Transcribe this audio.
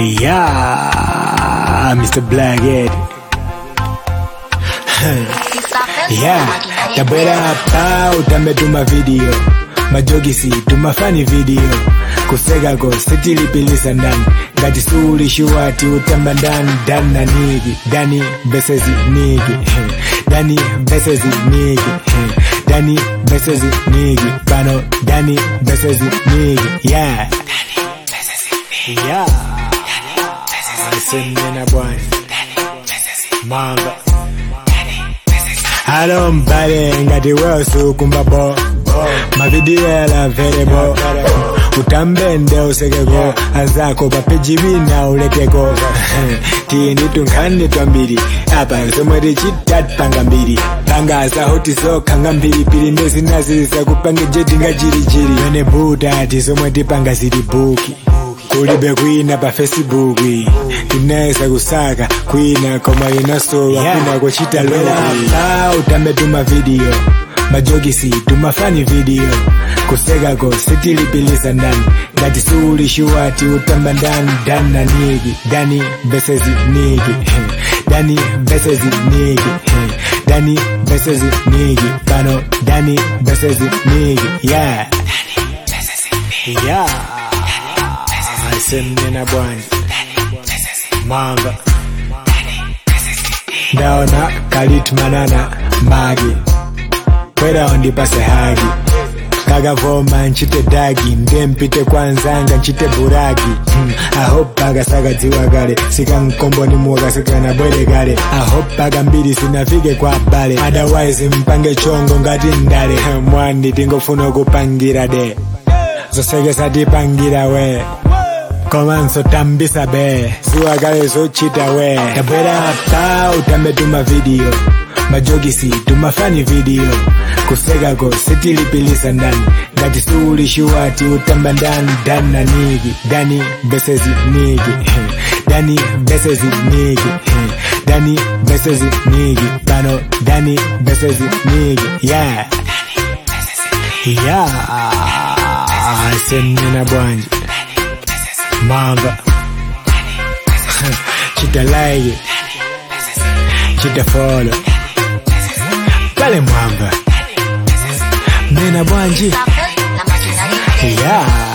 Yeah, Mr. Blackhead. Yeah, tabwera hapa utambe tuma video, majogisi tumafani video, kusegako sitilipilisa ndani, ngati suli shuwati utamba ndani, dani na nigi, dani versus nigi, dani versus nigi, dani versus nigi, pano dani versus nigi, yeah, yeah, asemena bwana, manga. Halo mbale ngati wesu kumbabo, mavideo yala verebo, utambende usekeko, azako papeji wina ulekeko. Tini tunkani twambiri, apa somwere chitat panga mbiri, panga asa hoti so kanga mbiri, pili mezi nazisa kupange jeti nga jiri jiri. Yone buta ati somwere panga ziri buki, kulibe kuina pa Facebook, tunaweza kusaka kuina koma inasowa, kuna kuchita loki. Utambe tuma video, majogisi tumafani video, kusegako sitilipilisa ndani, ngati suli shuwati utamba ndani, dani na nigi, dani versus nigi, dani versus nigi, dani versus nigi, pano dani versus nigi, yeah, yeah, asemena bwana, manga. Ndaona kalit manana magi, kwera ondipase hagi, kaga voma nchite dagi, ndempite kwanzanga nchite buragi. I hope paga saga ziwagale, sika mkombo ni muwaga sika na bwele gale. I hope paga mbili sinafike kwa bale, otherwise mpange chongo ngati ndale. Mwandi tingofuno kupangira de, zosege sati pangira we, komanso tambisa be, siwagale so chita we. Tabwera hapa utambe tuma video, majogisi tumafani video, kusegako sitilipilisa ndani, ngati suli shuwati utamba ndani, dani na nigi, dani versus nigi, dani versus nigi, dani versus nigi, pano dani versus nigi, yeah, yeah, asemena bwanje, manga. Chita like, chita follow, kale mwamba, mena bwanji, yeah.